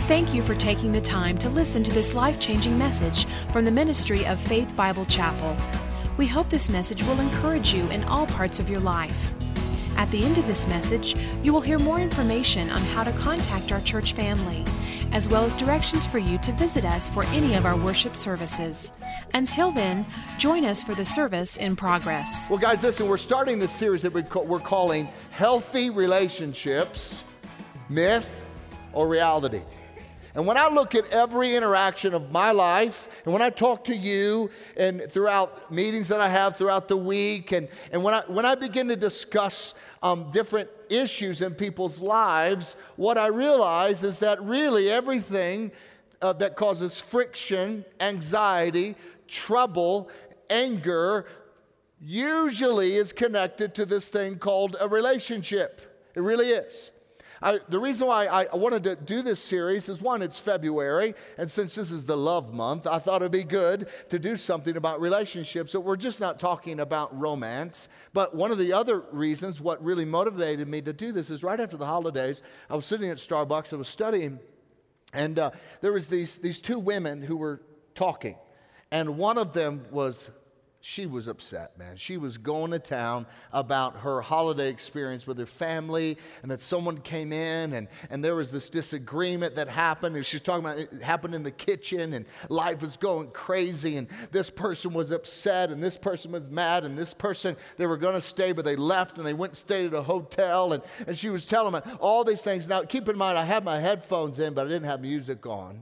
Thank you for taking the time to listen to this life-changing message from the ministry of Faith Bible Chapel. We hope this message will encourage you in all parts of your life. At the end of this message, you will hear more information on how to contact our church family, as well as directions for you to visit us for any of our worship services. Until then, join us for the service in progress. Well, guys, listen, we're starting this series that we're calling Healthy Relationships, Myth or Reality. And when I look at every interaction of my life, and when I talk to you, and throughout meetings that I have throughout the week, and when I begin to discuss different issues in people's lives, what I realize is that really everything that causes friction, anxiety, trouble, anger, usually is connected to this thing called a relationship. It really is. The reason why I wanted to do this series is, one, it's February, and since this is the love month, I thought it'd be good to do something about relationships. So we're just not talking about romance, but one of the other reasons, what really motivated me to do this, is right after the holidays, I was sitting at Starbucks, I was studying, and there was these two women who were talking, and one of them she was upset, man. She was going to town about her holiday experience with her family, and that someone came in, and there was this disagreement that happened. And she was talking about it happened in the kitchen, and life was going crazy, and this person was upset, and this person was mad, and this person, they were going to stay, but they left, and they went and stayed at a hotel, and she was telling them all these things. Now, keep in mind, I had my headphones in, but I didn't have music on.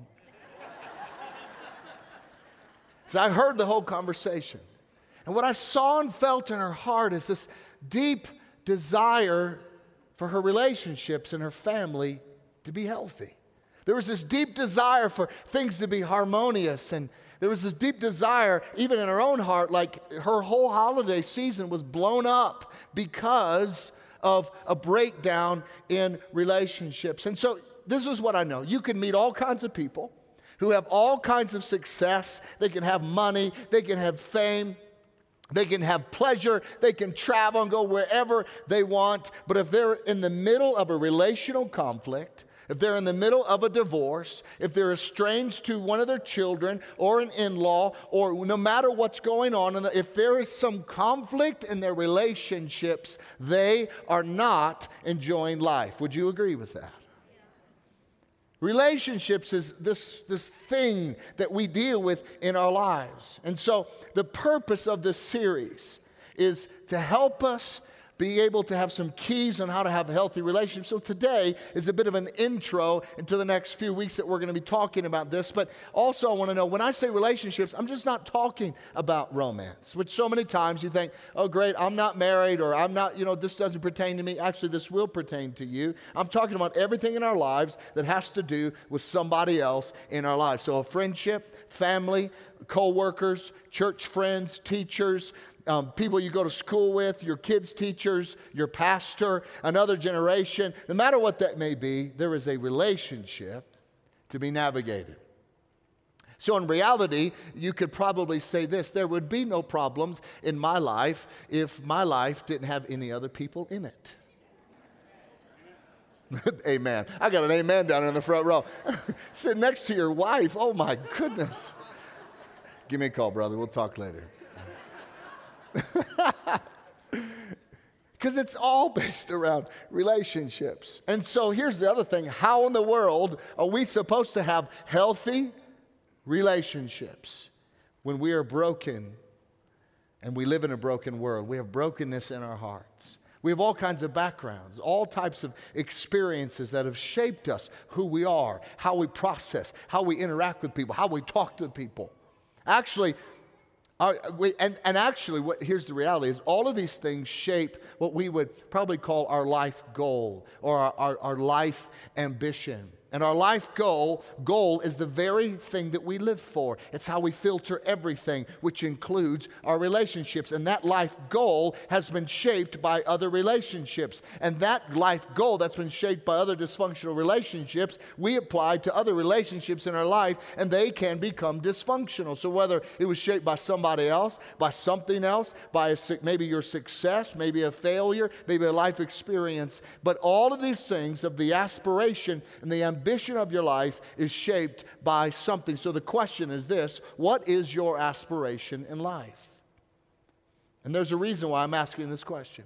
So I heard the whole conversation. And what I saw and felt in her heart is this deep desire for her relationships and her family to be healthy. There was this deep desire for things to be harmonious, and there was this deep desire, even in her own heart, like her whole holiday season was blown up because of a breakdown in relationships. And so this is what I know. You can meet all kinds of people who have all kinds of success. They can have money, they can have fame, they can have pleasure, they can travel and go wherever they want. But if they're in the middle of a relational conflict, if they're in the middle of a divorce, if they're estranged to one of their children or an in-law, or no matter what's going on, and if there is some conflict in their relationships, they are not enjoying life. Would you agree with that? Relationships is this thing that we deal with in our lives. And so the purpose of this series is to help us be able to have some keys on how to have a healthy relationship. So today is a bit of an intro into the next few weeks that we're going to be talking about this. But also I want to know, when I say relationships, I'm just not talking about romance, which so many times you think, oh great, I'm not married, or I'm not, this doesn't pertain to me. Actually, this will pertain to you. I'm talking about everything in our lives that has to do with somebody else in our lives. So a friendship, family, co-workers, church friends, teachers, people you go to school with, your kids' teachers, your pastor, another generation. No matter what that may be, there is a relationship to be navigated. So in reality, you could probably say this: there would be no problems in my life if my life didn't have any other people in it. Amen. I got an amen down in the front row. Sit next to your wife. Oh my goodness. Give me a call, brother. We'll talk later. Because it's all based around relationships. And so here's the other thing. How in the world are we supposed to have healthy relationships when we are broken and we live in a broken world? We have brokenness in our hearts. We have all kinds of backgrounds, all types of experiences that have shaped us, who we are, how we process, how we interact with people, how we talk to people. Actually, here's the reality, is all of these things shape what we would probably call our life goal, or our life ambition. And our life goal is the very thing that we live for. It's how we filter everything, which includes our relationships. And that life goal has been shaped by other relationships. And that life goal that's been shaped by other dysfunctional relationships, we apply to other relationships in our life, and they can become dysfunctional. So whether it was shaped by somebody else, by something else, by maybe your success, maybe a failure, maybe a life experience, but all of these things of the aspiration and the ambition of your life is shaped by something. So the question is this: what is your aspiration in life? And there's a reason why I'm asking this question.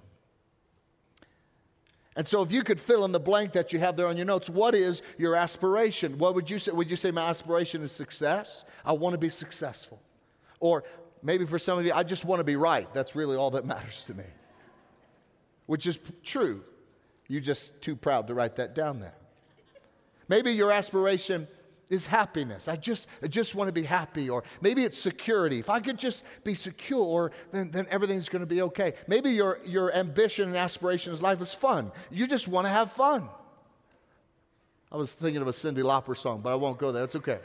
And so if you could fill in the blank that you have there on your notes, what is your aspiration? What would you say? Would you say my aspiration is success? I want to be successful. Or maybe for some of you, I just want to be right. That's really all that matters to me. Which is true. You're just too proud to write that down there. Maybe your aspiration is happiness. I just want to be happy. Or maybe it's security. If I could just be secure, then everything's going to be okay. Maybe your ambition and aspiration in life is fun. You just want to have fun. I was thinking of a Cyndi Lauper song, but I won't go there. It's okay.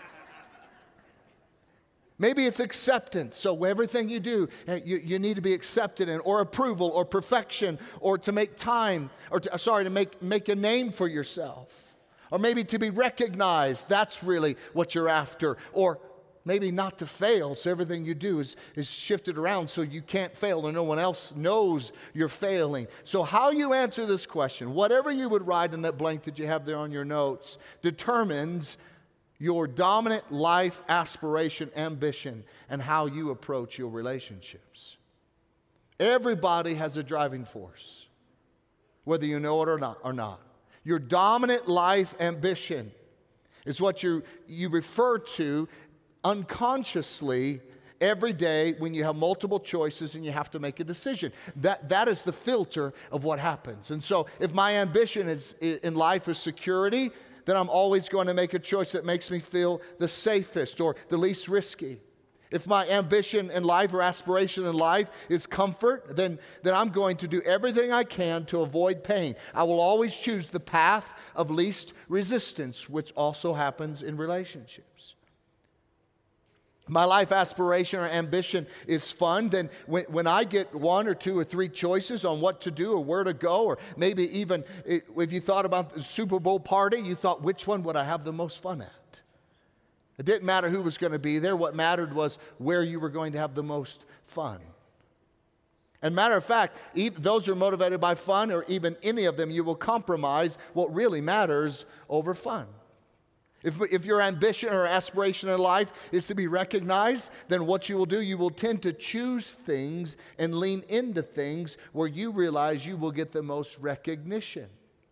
Maybe it's acceptance. So everything you do, you need to be accepted in, or approval, or perfection, or to make time, or to make a name for yourself. Or maybe to be recognized. That's really what you're after. Or maybe not to fail, so everything you do is shifted around so you can't fail and no one else knows you're failing. So how you answer this question, whatever you would write in that blank that you have there on your notes, determines your dominant life aspiration, ambition, and how you approach your relationships. Everybody has a driving force, whether you know it or not. Your dominant life ambition is what you refer to unconsciously every day when you have multiple choices and you have to make a decision. That is the filter of what happens. And so if my ambition in life is security, then I'm always going to make a choice that makes me feel the safest or the least risky. If my ambition in life or aspiration in life is comfort, then I'm going to do everything I can to avoid pain. I will always choose the path of least resistance, which also happens in relationships. My life aspiration or ambition is fun, then when I get one or two or three choices on what to do or where to go, or maybe even if you thought about the Super Bowl party, you thought, which one would I have the most fun at? It didn't matter who was going to be there. What mattered was where you were going to have the most fun. And matter of fact, those who are motivated by fun, or even any of them, you will compromise what really matters over fun. If your ambition or aspiration in life is to be recognized, then what you will do, you will tend to choose things and lean into things where you realize you will get the most recognition.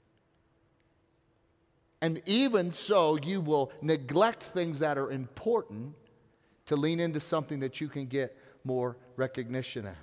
And even so, you will neglect things that are important to lean into something that you can get more recognition at.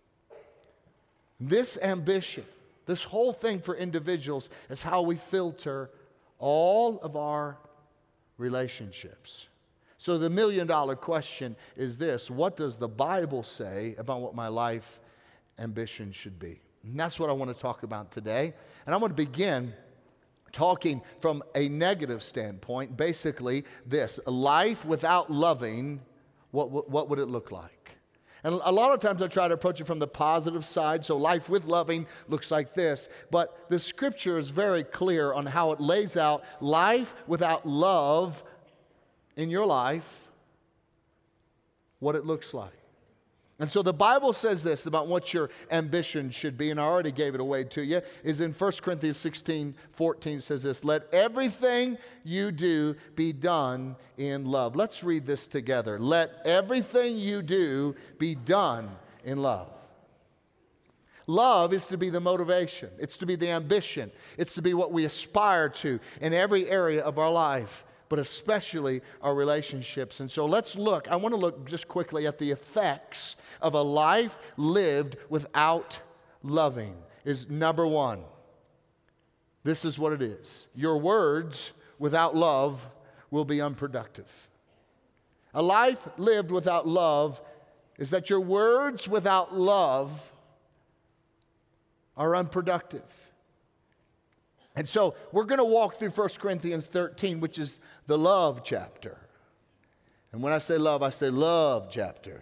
This ambition, this whole thing for individuals, is how we filter all of our relationships. So the million-dollar question is this: what does the Bible say about what my life ambition should be? And that's what I want to talk about today. And I want to begin talking from a negative standpoint, basically this: life without loving, what would it look like? And a lot of times I try to approach it from the positive side, so life with loving looks like this. But the Scripture is very clear on how it lays out life without love in your life, what it looks like. And so the Bible says this about what your ambition should be, and I already gave it away to you, is in 1 Corinthians 16:14 says this: let everything you do be done in love. Let's read this together. Let everything you do be done in love. Love is to be the motivation. It's to be the ambition. It's to be what we aspire to in every area of our life, but especially our relationships. And so let's look. I want to look just quickly at the effects of a life lived without loving. Is number one. This is what it is. Your words without love will be unproductive. A life lived without love is that your words without love are unproductive. And so we're going to walk through 1 Corinthians 13, which is the love chapter. And when I say love chapter.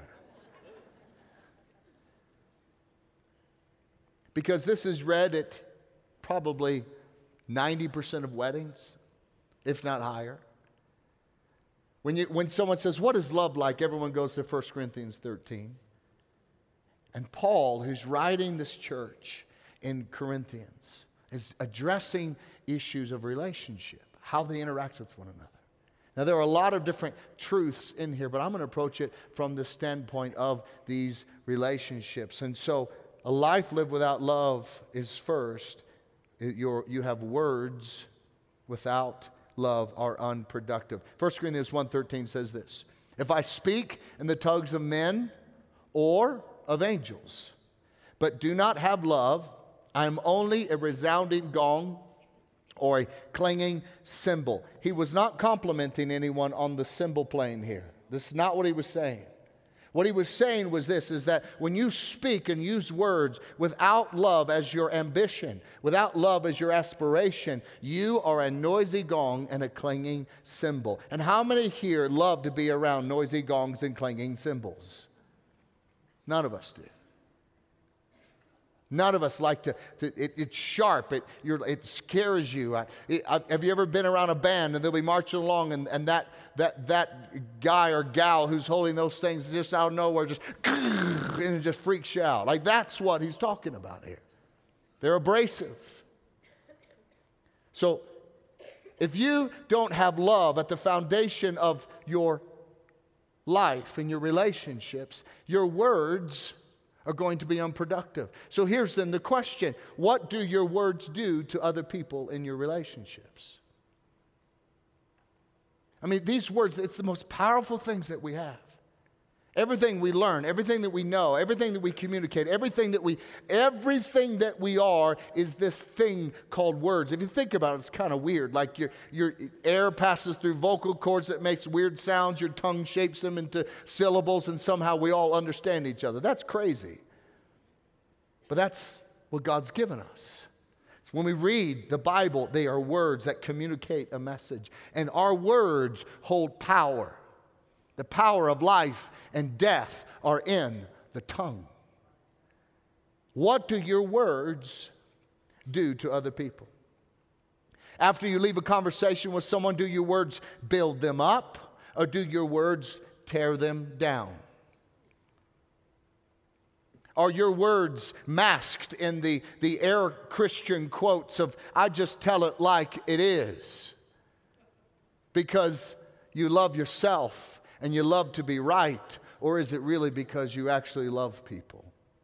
Because this is read at probably 90% of weddings, if not higher. When someone says, what is love like? Everyone goes to 1 Corinthians 13. And Paul, who's writing this church in Corinthians, is addressing issues of relationship. how they interact with one another. Now, there are a lot of different truths in here, but I'm going to approach it from the standpoint of these relationships. And so, a life lived without love is first. You have words without love are unproductive. 1 Corinthians 1:13 says this: if I speak in the tongues of men or of angels, but do not have love, I am only a resounding gong or a clanging cymbal. He was not complimenting anyone on the cymbal playing here. This is not what he was saying. What he was saying was this, is that when you speak and use words without love as your ambition, without love as your aspiration, you are a noisy gong and a clanging cymbal. And how many here love to be around noisy gongs and clanging cymbals? None of us do. None of us like it's sharp, it scares you. Have you ever been around a band and they'll be marching along and that guy or gal who's holding those things just out of nowhere and it just freaks you out? Like, that's what he's talking about here. They're abrasive. So if you don't have love at the foundation of your life and your relationships, your words are going to be unproductive. So here's then the question: what do your words do to other people in your relationships? I mean, these words, it's the most powerful things that we have. Everything we learn, everything that we know, everything that we communicate, everything that we are is this thing called words. If you think about it, it's kind of weird. Like your air passes through vocal cords that makes weird sounds. Your tongue shapes them into syllables, and somehow we all understand each other. That's crazy. But that's what God's given us. When we read the Bible, they are words that communicate a message. And our words hold power. The power of life and death are in the tongue. What do your words do to other people? After you leave a conversation with someone, do your words build them up, or do your words tear them down? Are your words masked in the air Christian quotes of, I just tell it like it is, because you love yourself and you love to be right? Or is it really because you actually love people?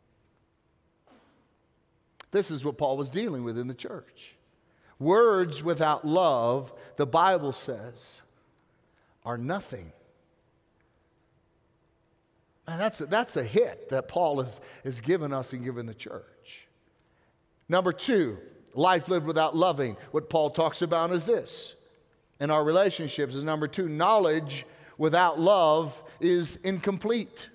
This is what Paul was dealing with in the church. Words without love, the Bible says, are nothing. And that's a hit that Paul has given us and given the church. Number two, life lived without loving. What Paul talks about is this. In our relationships is number two, knowledge without love is incomplete.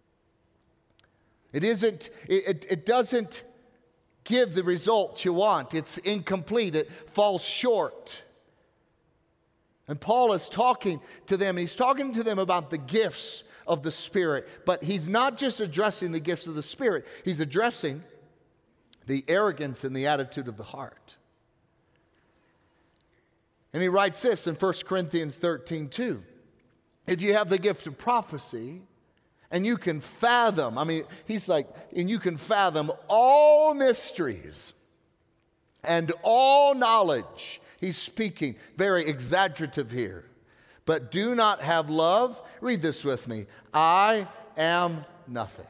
It doesn't give the result you want. It's incomplete. It falls short. And Paul is talking to them, and he's talking to them about the gifts of the Spirit. But he's not just addressing the gifts of the Spirit. He's addressing the arrogance and the attitude of the heart. And he writes this in 1 Corinthians 13:2. If you have the gift of prophecy and you can fathom, he's like, and you can fathom all mysteries and all knowledge. He's speaking very exaggerative here. But do not have love. Read this with me. I am nothing.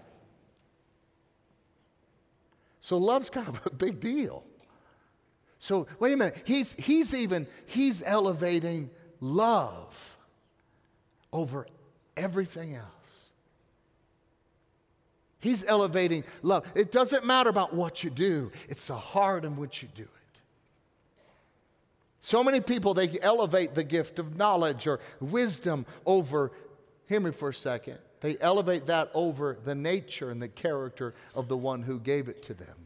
So love's kind of a big deal. So wait a minute. He's elevating love over everything else. He's elevating love. It doesn't matter about what you do. It's the heart in which you do it. So many people, they elevate the gift of knowledge or wisdom over, hear me for a second, they elevate that over the nature and the character of the one who gave it to them.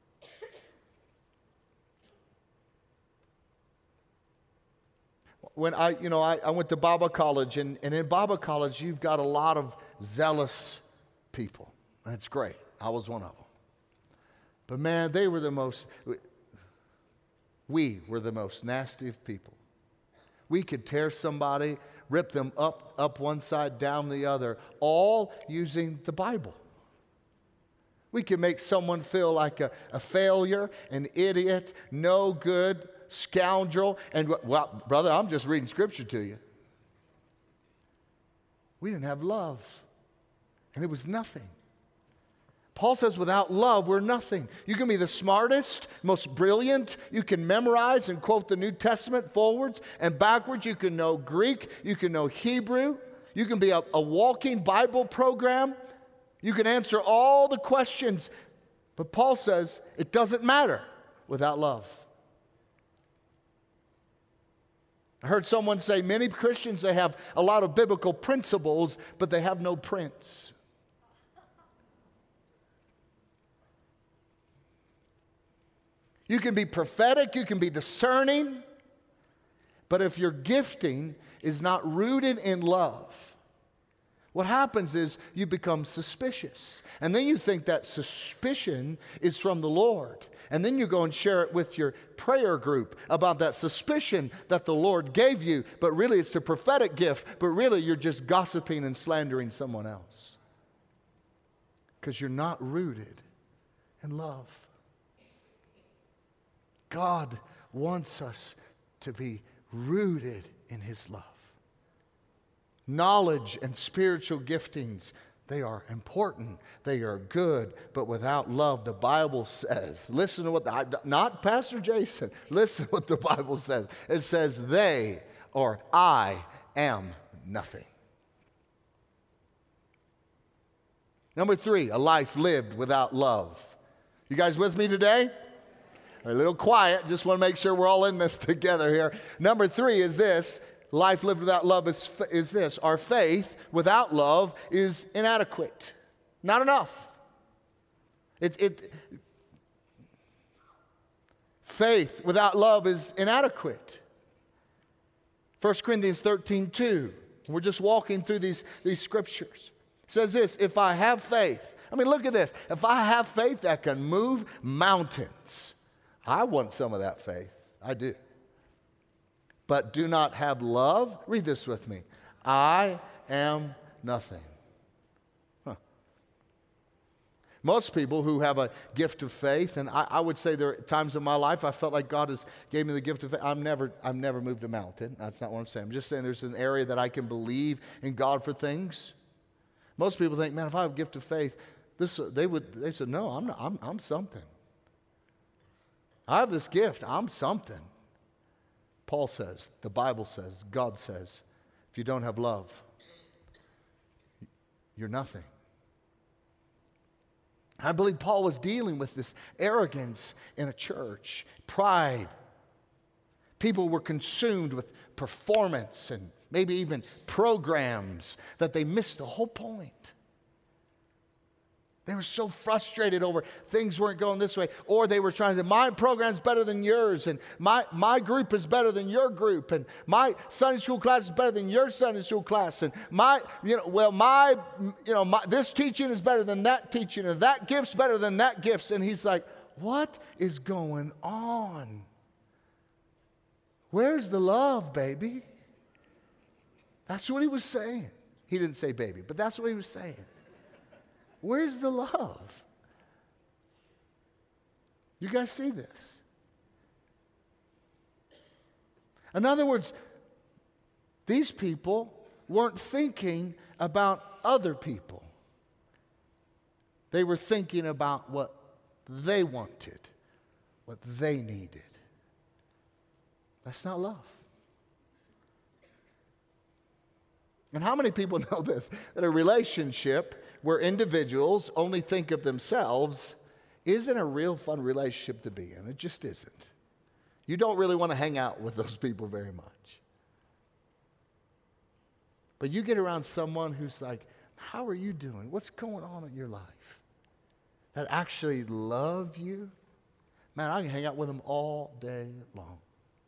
When I went to Bible college, and in Bible college, you've got a lot of zealous people. And it's great. I was one of them. But man, we were the most nasty of people. We could tear somebody, rip them up one side, down the other, all using the Bible. We could make someone feel like a failure, an idiot, no good, scoundrel. And, well, brother, I'm just reading scripture to you. We didn't have love. And it was nothing. Paul says without love, we're nothing. You can be the smartest, most brilliant. You can memorize and quote the New Testament forwards and backwards. You can know Greek. You can know Hebrew. You can be a walking Bible program. You can answer all the questions. But Paul says it doesn't matter without love. I heard someone say many Christians, they have a lot of biblical principles, but they have no prince. You can be prophetic, you can be discerning, but if your gifting is not rooted in love, what happens is you become suspicious. And then you think that suspicion is from the Lord. And then you go and share it with your prayer group about that suspicion that the Lord gave you, but really it's the prophetic gift, but really you're just gossiping and slandering someone else. Because you're not rooted in love. God wants us to be rooted in His love. Knowledge and spiritual giftings, they are important. They are good. But without love, the Bible says, listen to what, not Pastor Jason, listen to what the Bible says. It says, they or I am nothing. Number 3, a life lived without love. You guys with me today? A little quiet, just want to make sure we're all in this together here. Number 3 is this, life lived without love is this, our faith without love is inadequate, not enough. Faith without love is inadequate. 1 Corinthians 13:2, we're just walking through these scriptures. It says this, if I have faith, I mean look at this, if I have faith that can move mountains, I want some of that faith. I do. But do not have love. Read this with me. I am nothing. Huh. Most people who have a gift of faith, and I would say there are times in my life I felt like God has gave me the gift of faith. I've never moved a mountain. That's not what I'm saying. I'm just saying there's an area that I can believe in God for things. Most people think, man, if I have a gift of faith, they said, no, I'm something. I have this gift. I'm something. Paul says, the Bible says, God says, if you don't have love, you're nothing. I believe Paul was dealing with this arrogance in a church, pride. People were consumed with performance and maybe even programs that they missed the whole point. They were so frustrated over things weren't going this way. Or they were trying to say, my program's better than yours, and my group is better than your group, and my Sunday school class is better than your Sunday school class, and this teaching is better than that teaching, and that gift's better than that gift. And he's like, what is going on? Where's the love, baby? That's what he was saying. He didn't say baby, but that's what he was saying. Where's the love? You guys see this? In other words, these people weren't thinking about other people. They were thinking about what they wanted, what they needed. That's not love. And how many people know this? That a relationship where individuals only think of themselves isn't a real fun relationship to be in. It just isn't. You don't really want to hang out with those people very much. But you get around someone who's like, how are you doing? What's going on in your life? That actually love you. Man, I can hang out with them all day long.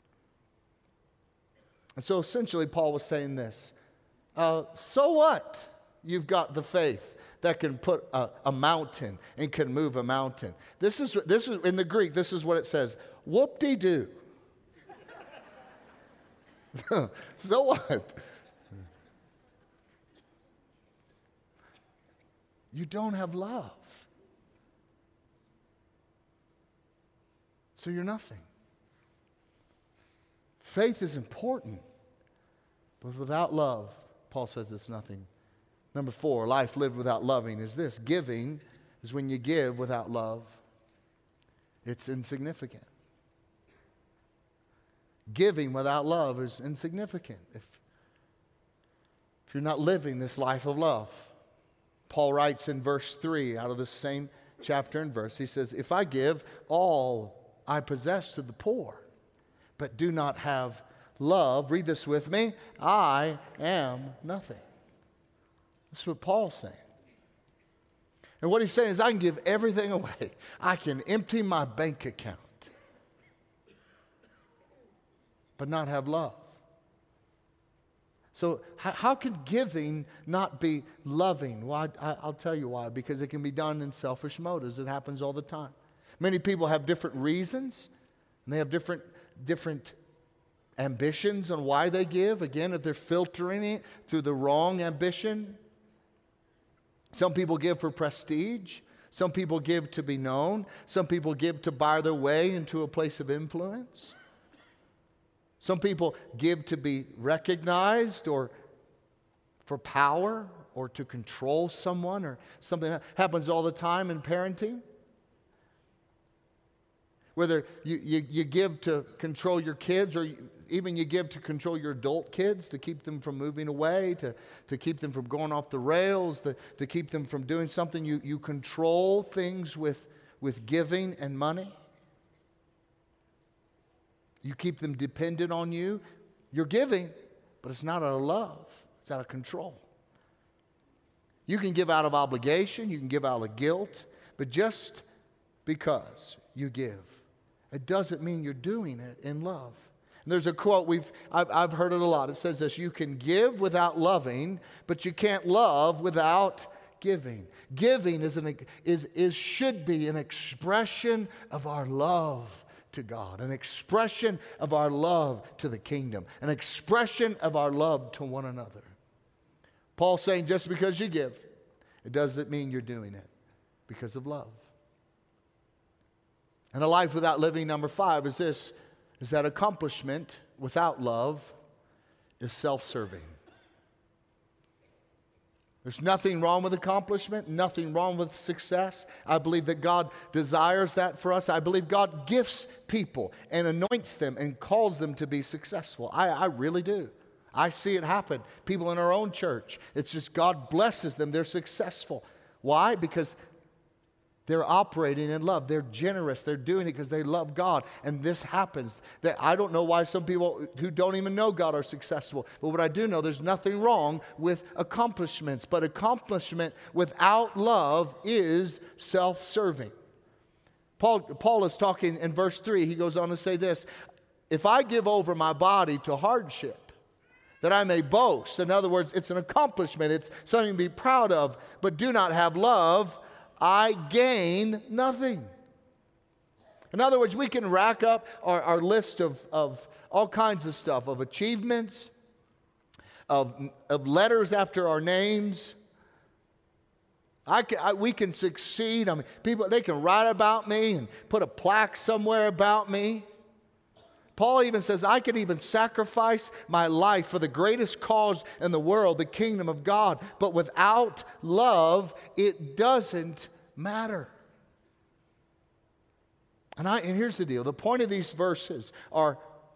And so essentially Paul was saying this. So what? You've got the faith that can put a mountain and can move a mountain. This is in the Greek, this is what it says. Whoop-de-doo. So what? You don't have love. So you're nothing. Faith is important, but without love, Paul says it's nothing. Number 4, life lived without loving is this. Giving is when you give without love. It's insignificant. Giving without love is insignificant if you're not living this life of love. Paul writes in verse 3 out of the same chapter and verse, he says, if I give all I possess to the poor, but do not have love, read this with me, I am nothing. That's what Paul's saying. And what he's saying is I can give everything away. I can empty my bank account, but not have love. So how can giving not be loving? Well, I'll tell you why. Because it can be done in selfish motives. It happens all the time. Many people have different reasons, and they have different ambitions on why they give. Again, if they're filtering it through the wrong ambition. Some people give for prestige. Some people give to be known. Some people give to buy their way into a place of influence. Some people give to be recognized or for power or to control someone or something that happens all the time in parenting. Whether you give to control your kids or even you give to control your adult kids, to keep them from moving away, to keep them from going off the rails, to keep them from doing something. You control things with giving and money. You keep them dependent on you. You're giving, but it's not out of love. It's out of control. You can give out of obligation. You can give out of guilt. But just because you give, it doesn't mean you're doing it in love. And there's a quote, I've heard it a lot. It says this, you can give without loving, but you can't love without giving. Giving should be an expression of our love to God, an expression of our love to the kingdom, an expression of our love to one another. Paul's saying just because you give, it doesn't mean you're doing it because of love. And a life without living, number 5, is this, is that accomplishment without love is self-serving. There's nothing wrong with accomplishment, nothing wrong with success. I believe that God desires that for us. I believe God gifts people and anoints them and calls them to be successful. I really do. I see it happen. People in our own church, it's just God blesses them. They're successful. Why? Because they're operating in love. They're generous. They're doing it because they love God. And this happens. I don't know why some people who don't even know God are successful. But what I do know, there's nothing wrong with accomplishments. But accomplishment without love is self-serving. Paul is talking in verse 3. He goes on to say this. If I give over my body to hardship, that I may boast. In other words, it's an accomplishment. It's something to be proud of. But do not have love, I gain nothing. In other words, we can rack up our list of all kinds of stuff, of achievements, of letters after our names. We can succeed. I mean, people, they can write about me and put a plaque somewhere about me. Paul even says, I could even sacrifice my life for the greatest cause in the world, the kingdom of God. But without love, it doesn't matter. And here's the deal. The point of these verses are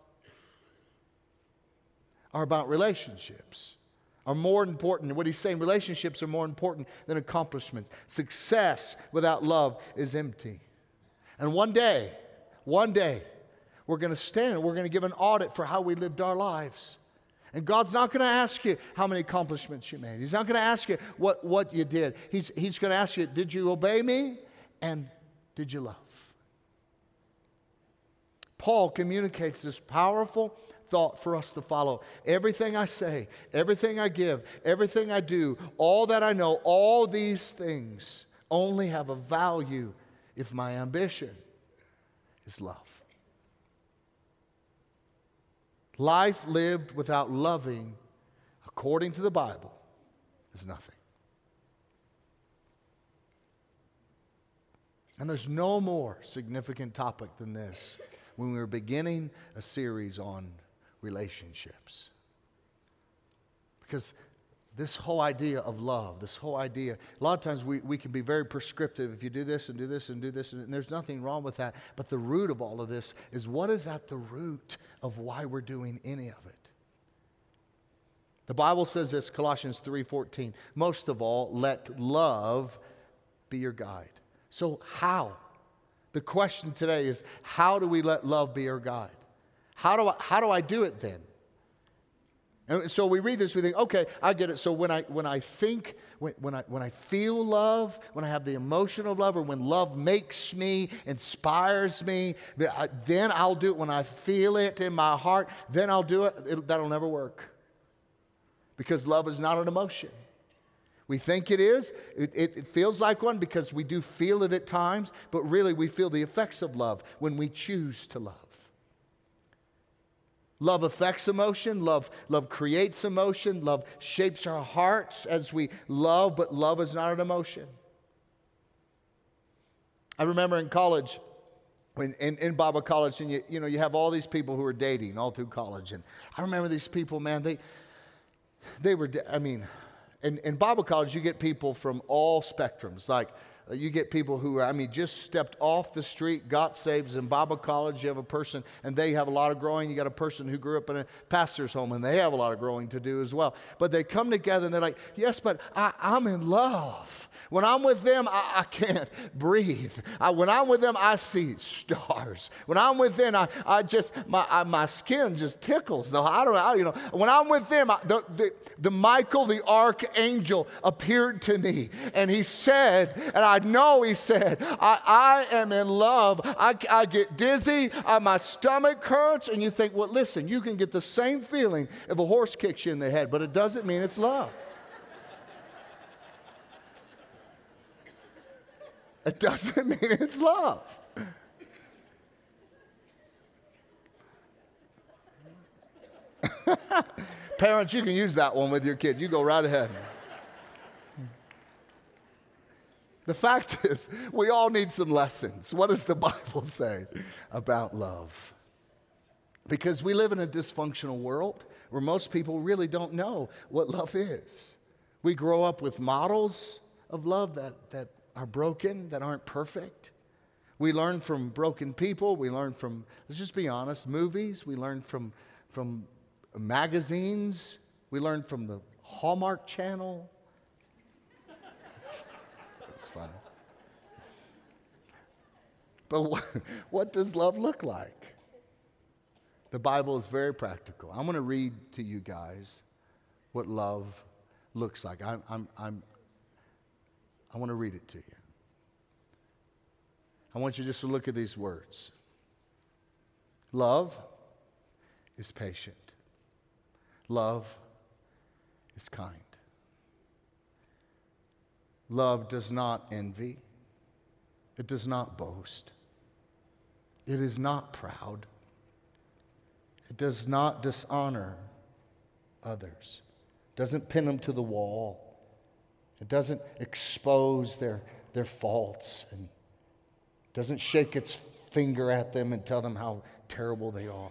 about relationships. Are more important. What he's saying, relationships are more important than accomplishments. Success without love is empty. And one day, we're going to stand, we're going to give an audit for how we lived our lives. And God's not going to ask you how many accomplishments you made. He's not going to ask you what you did. He's going to ask you, did you obey me? And did you love? Paul communicates this powerful thought for us to follow. Everything I say, everything I give, everything I do, all that I know, all these things only have a value if my ambition is love. Life lived without loving, according to the Bible, is nothing. And there's no more significant topic than this when we were beginning a series on relationships. Because this whole idea of love, this whole idea, a lot of times we can be very prescriptive. If you do this and do this and do this, and there's nothing wrong with that. But the root of all of this is what is at the root of why we're doing any of it. The Bible says this, Colossians 3:14, most of all, let love be your guide. So how? The question today is, how do we let love be our guide? How do I do it then? And so we read this, we think, okay, I get it. So when I feel love, when I have the emotion of love, or when love makes me, inspires me, then I'll do it. When I feel it in my heart, then I'll do it. That'll never work. Because love is not an emotion. We think it is. It feels like one because we do feel it at times, but really we feel the effects of love when we choose to love. Love affects emotion. Love creates emotion. Love shapes our hearts as we love, but love is not an emotion. I remember in college, in Bible college, and you have all these people who are dating all through college. And I remember these people, man, they were, in Bible college, you get people from all spectrums. Like, you get people who just stepped off the street, got saved. In Bible college, you have a person, and they have a lot of growing. You got a person who grew up in a pastor's home, and they have a lot of growing to do as well. But they come together, and they're like, yes, but I'm in love. When I'm with them, I can't breathe. When I'm with them, I see stars. When I'm with them, my skin just tickles. No, I don't know. When I'm with them, the Michael, the archangel, appeared to me, and he said, and I know he said, I am in love. I get dizzy. My stomach hurts. And you think, well, listen, you can get the same feeling if a horse kicks you in the head, but it doesn't mean it's love. It doesn't mean it's love. Parents, you can use that one with your kids. You go right ahead. The fact is, we all need some lessons. What does the Bible say about love? Because we live in a dysfunctional world where most people really don't know what love is. We grow up with models of love that are broken, that aren't perfect. We learn from broken people. We learn from, let's just be honest, movies. We learn from magazines. We learn from the Hallmark Channel. It's funny. But what does love look like? The Bible is very practical. I'm going to read to you guys what love looks like. I want to read it to you. I want you just to look at these words. Love is patient. Love is kind. Love does not envy. It does not boast. It is not proud. It does not dishonor others. It doesn't pin them to the wall. It doesn't expose their faults, and doesn't shake its finger at them and tell them how terrible they are.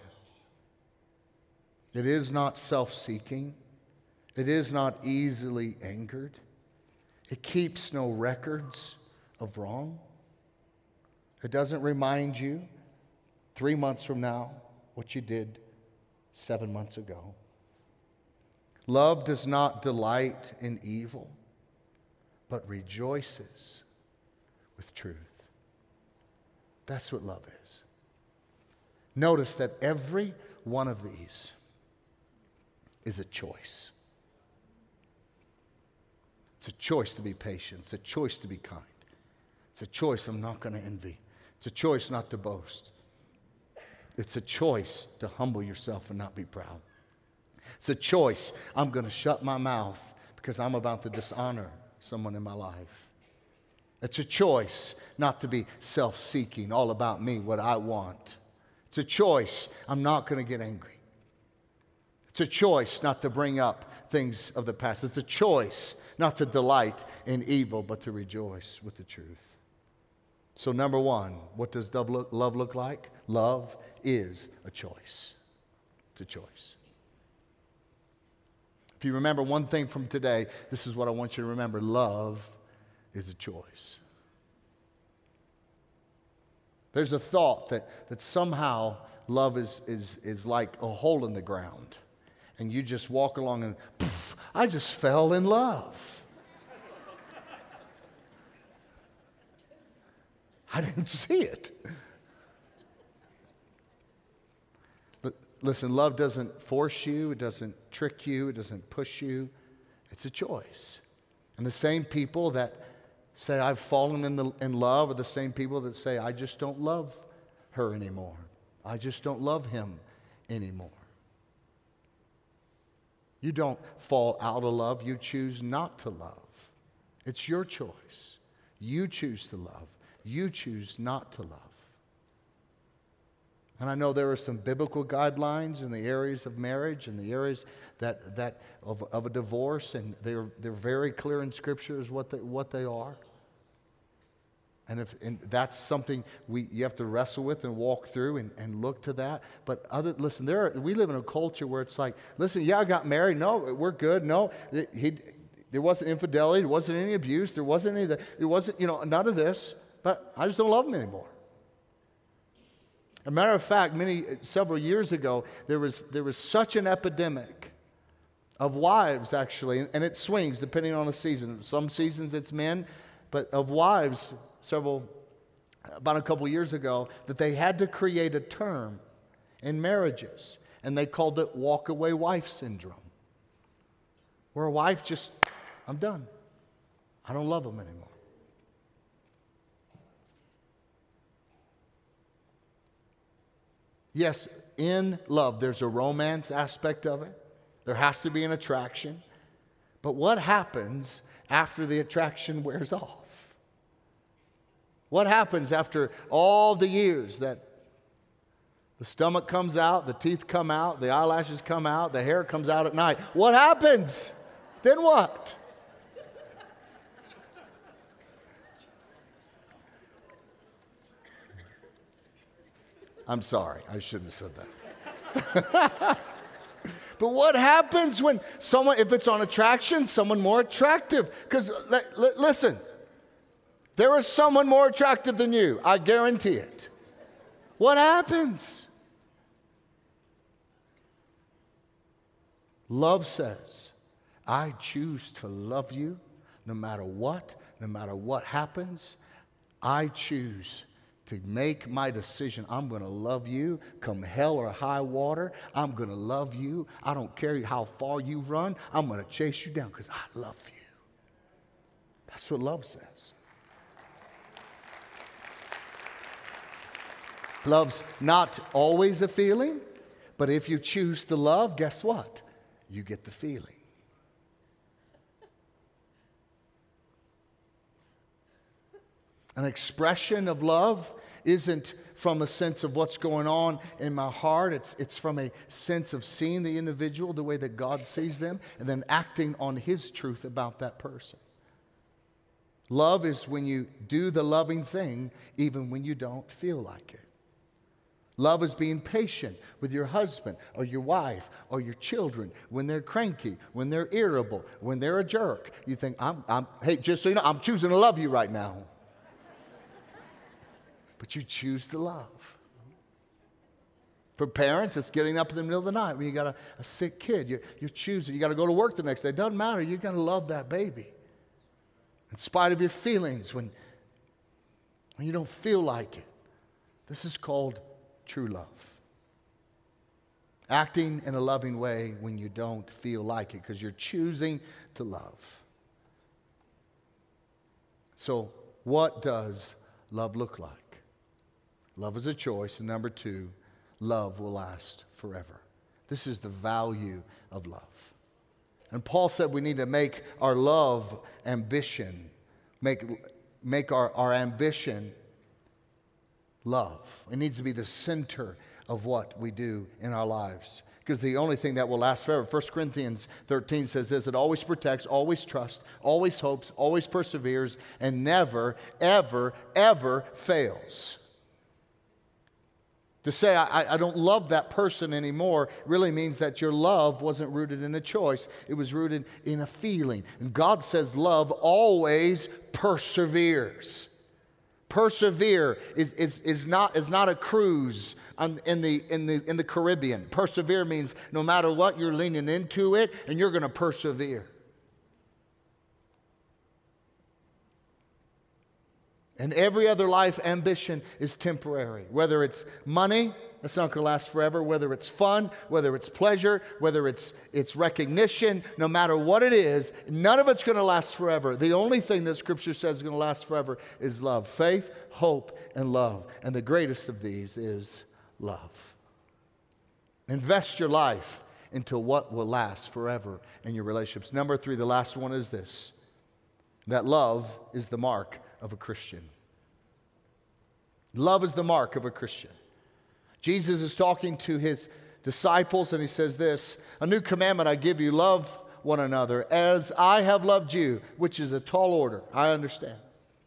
It is not self-seeking. It is not easily angered. It keeps no records of wrong. It doesn't remind you 3 months from now what you did 7 months ago. Love does not delight in evil, but rejoices with truth. That's what love is. Notice that every one of these is a choice. It's a choice to be patient. It's a choice to be kind. It's a choice I'm not going to envy. It's a choice not to boast. It's a choice to humble yourself and not be proud. It's a choice. I'm going to shut my mouth because I'm about to dishonor someone in my life. It's a choice not to be self-seeking, all about me, what I want. It's a choice. I'm not going to get angry. It's a choice not to bring up things of the past. It's a choice not to delight in evil, but to rejoice with the truth. So number one, what does love look like? Love is a choice. It's a choice. If you remember one thing from today, this is what I want you to remember. Love is a choice. There's a thought that somehow love is like a hole in the ground. And you just walk along and, poof, I just fell in love. I didn't see it. Listen, love doesn't force you. It doesn't trick you. It doesn't push you. It's a choice. And the same people that say, I've fallen in love, are the same people that say, I just don't love her anymore. I just don't love him anymore. You don't fall out of love. You choose not to love. It's your choice. You choose to love. You choose not to love. And I know there are some biblical guidelines in the areas of marriage and the areas that of a divorce, and they're very clear in Scripture as what they are. And that's something you have to wrestle with and walk through and look to that. But listen, we live in a culture where it's like, listen, yeah, I got married. No, we're good. No, there wasn't infidelity. There wasn't any abuse. There wasn't any of that. It wasn't, none of this. But I just don't love him anymore. As a matter of fact, several years ago, there was such an epidemic of wives, actually, and it swings depending on the season. Some seasons it's men, but of wives, about a couple years ago, that they had to create a term in marriages, and they called it walk-away wife syndrome, where a wife just, I'm done. I don't love him anymore. Yes, in love, there's a romance aspect of it. There has to be an attraction. But what happens after the attraction wears off? What happens after all the years that the stomach comes out, the teeth come out, the eyelashes come out, the hair comes out at night? What happens? Then what? I'm sorry, I shouldn't have said that. But what happens when if it's on attraction, someone more attractive? Because listen, there is someone more attractive than you. I guarantee it. What happens? Love says, I choose to love you no matter what happens. I choose to make my decision. I'm going to love you come hell or high water. I'm going to love you. I don't care how far you run. I'm going to chase you down because I love you. That's what love says. Love's not always a feeling, but if you choose to love, guess what? You get the feeling. An expression of love isn't from a sense of what's going on in my heart. It's from a sense of seeing the individual the way that God sees them and then acting on His truth about that person. Love is when you do the loving thing even when you don't feel like it. Love is being patient with your husband or your wife or your children when they're cranky, when they're irritable, when they're a jerk. You think, hey, just so you know, I'm choosing to love you right now. But you choose to love. For parents, it's getting up in the middle of the night when you got a sick kid. You're choosing. You got to go to work the next day. It doesn't matter. You got to love that baby. In spite of your feelings, when you don't feel like it. This is called true love. Acting in a loving way when you don't feel like it because you're choosing to love. So, what does love look like? Love is a choice. And number 2, love will last forever. This is the value of love. And Paul said we need to make our love ambition, make our ambition love. It needs to be the center of what we do in our lives. Because the only thing that will last forever, 1 Corinthians 13 says this, it always protects, always trusts, always hopes, always perseveres, and never, ever, ever fails. To say, I don't love that person anymore, really means that your love wasn't rooted in a choice. It was rooted in a feeling. And God says love always perseveres. Persevere is not a cruise in the Caribbean. Persevere means no matter what, you're leaning into it and you're going to persevere. And every other life ambition is temporary. Whether it's money, that's not going to last forever. Whether it's fun, whether it's pleasure, whether it's recognition, no matter what it is, none of it's going to last forever. The only thing that Scripture says is going to last forever is love. Faith, hope, and love. And the greatest of these is love. Invest your life into what will last forever in your relationships. Number 3, the last one is this: that love is the mark of a Christian. Love is the mark of a Christian. Jesus is talking to his disciples and he says this: a new commandment I give you, love one another as I have loved you, which is a tall order, I understand.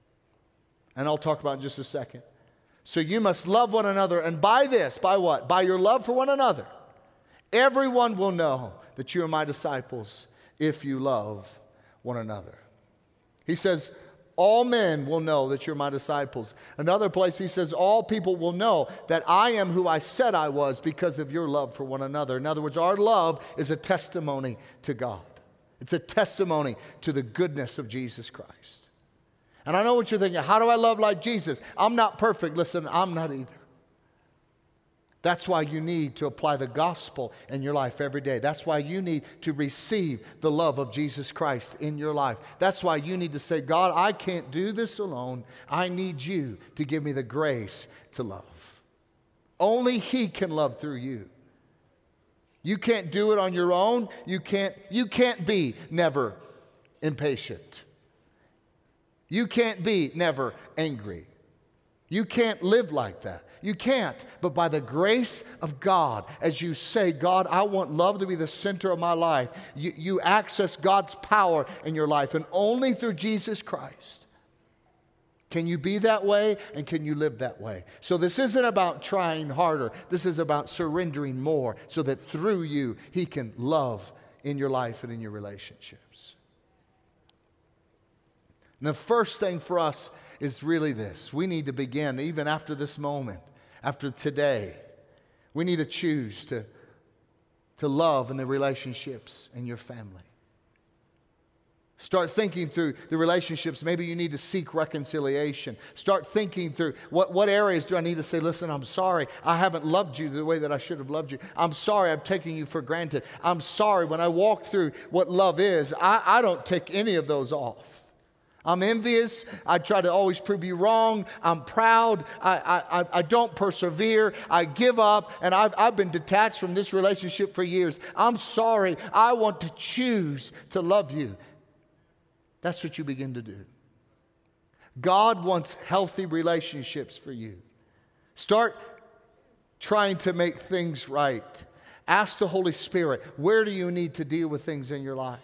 And I'll talk about it in just a second. So you must love one another, and by this, by what? By your love for one another, everyone will know that you are my disciples if you love one another. He says, all men will know that you're my disciples. Another place he says, all people will know that I am who I said I was because of your love for one another. In other words, our love is a testimony to God. It's a testimony to the goodness of Jesus Christ. And I know what you're thinking, how do I love like Jesus? I'm not perfect. Listen, I'm not either. That's why you need to apply the gospel in your life every day. That's why you need to receive the love of Jesus Christ in your life. That's why you need to say, God, I can't do this alone. I need you to give me the grace to love. Only He can love through you. You can't do it on your own. You can't be never impatient. You can't be never angry. You can't live like that. You can't. But by the grace of God, as you say, God, I want love to be the center of my life, you access God's power in your life. And only through Jesus Christ can you be that way and can you live that way. So this isn't about trying harder. This is about surrendering more so that through you, He can love in your life and in your relationships. And the first thing for us is really this. We need to begin, even after this moment, after today, we need to choose to love in the relationships in your family. Start thinking through the relationships. Maybe you need to seek reconciliation. Start thinking through what areas do I need to say, listen, I'm sorry. I haven't loved you the way that I should have loved you. I'm sorry I've taken you for granted. I'm sorry when I walk through what love is, I don't take any of those off. I'm envious. I try to always prove you wrong. I'm proud. I don't persevere. I give up. And I've been detached from this relationship for years. I'm sorry. I want to choose to love you. That's what you begin to do. God wants healthy relationships for you. Start trying to make things right. Ask the Holy Spirit, where do you need to deal with things in your life?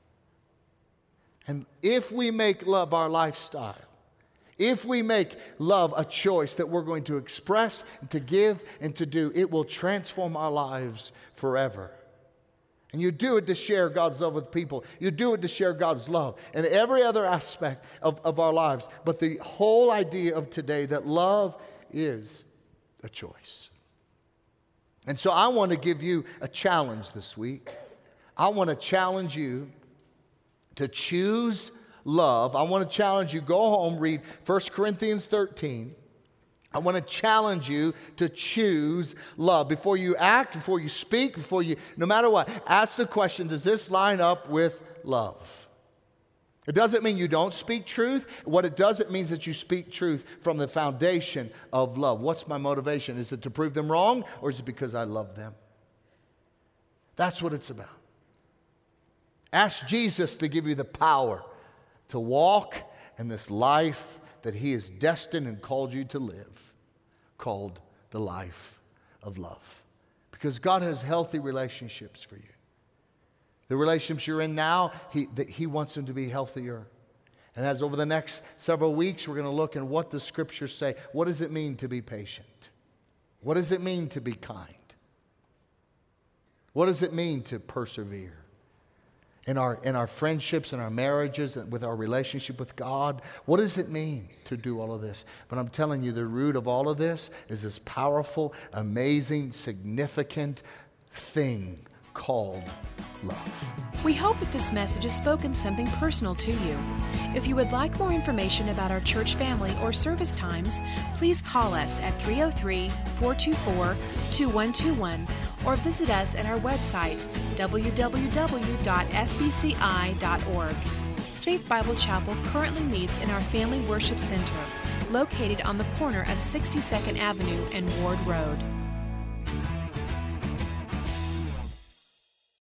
And if we make love our lifestyle, if we make love a choice that we're going to express, and to give, and to do, it will transform our lives forever. And you do it to share God's love with people. You do it to share God's love in every other aspect of our lives. But the whole idea of today that love is a choice. And so I want to give you a challenge this week. I want to challenge you to choose love. I want to challenge you, go home, read 1 Corinthians 13. I want to challenge you to choose love. Before you act, before you speak, no matter what, ask the question, does this line up with love? It doesn't mean you don't speak truth. What it does, it means that you speak truth from the foundation of love. What's my motivation? Is it to prove them wrong, or is it because I love them? That's what it's about. Ask Jesus to give you the power to walk in this life that He is destined and called you to live, called the life of love. Because God has healthy relationships for you. The relationships you're in now, He wants them to be healthier. And as over the next several weeks, we're going to look at what the Scriptures say. What does it mean to be patient? What does it mean to be kind? What does it mean to persevere? In our friendships, in our marriages, with our relationship with God, what does it mean to do all of this? But I'm telling you, the root of all of this is this powerful, amazing, significant thing called love. We hope that this message has spoken something personal to you. If you would like more information about our church family or service times, please call us at 303-424-2121 or visit us at our website, www.fbci.org. Faith Bible Chapel currently meets in our Family Worship Center, located on the corner of 62nd Avenue and Ward Road.